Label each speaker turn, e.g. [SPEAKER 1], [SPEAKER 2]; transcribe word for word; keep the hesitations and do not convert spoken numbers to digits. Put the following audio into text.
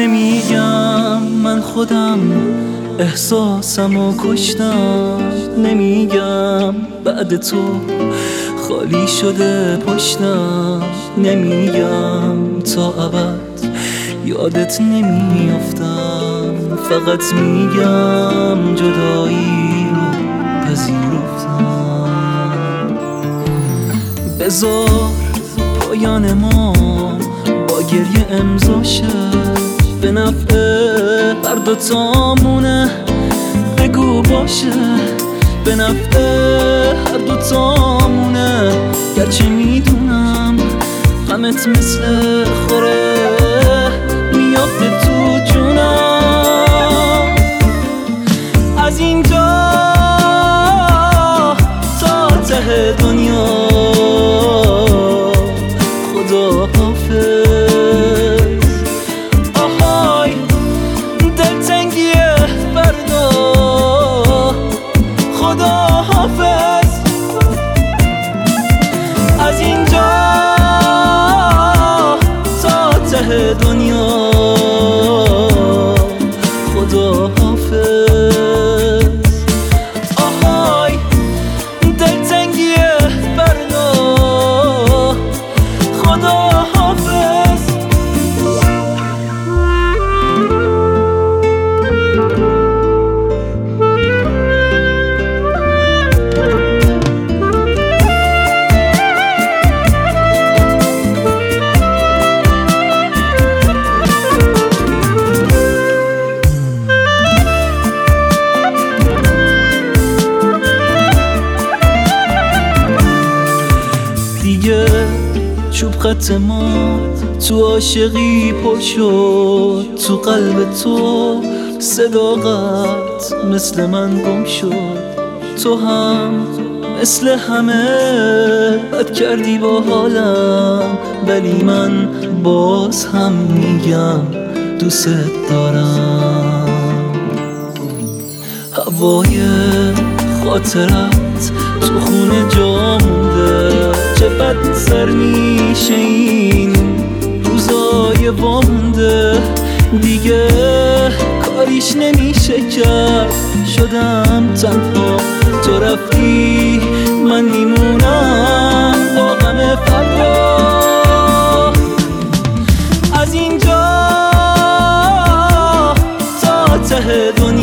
[SPEAKER 1] نمیگم من خودم احساسمو کشتم، نمیگم بعد تو خالی شده پشتم، نمیگم تا ابد یادت نمیافتم، فقط میگم جدایی رو پذیرفتم. بذار پایان ما با گریه امضا شد، به نفع هر دوتامونه بگو باشه، به نفع هر دوتامونه. گرچه میدونم غمت مثل خوره میافته تو جونم، از اینجا تا ته دنیا خدا حافظ. آهای دلتنگی فردا خدا حافظ، از اینجا تا ته دنیا خدا حافظ. آهای دلتنگی فردا خدا حافظ. دیگه چوب خط ما تو عاشقی پر شد، تو قلب تو صداقت مثل من گم شد، تو هم مثل همه بد کردی با حالم، ولی من باز هم میگم دوست دارم. هوای خاطرت تو خونه جا مونده، چه بد سر میشه این روزای وامونده، دیگه کاریش نمیشه کرد، شدم تنها تو رفتی من میمونم با غم فردا. از اینجا تا ته دنیا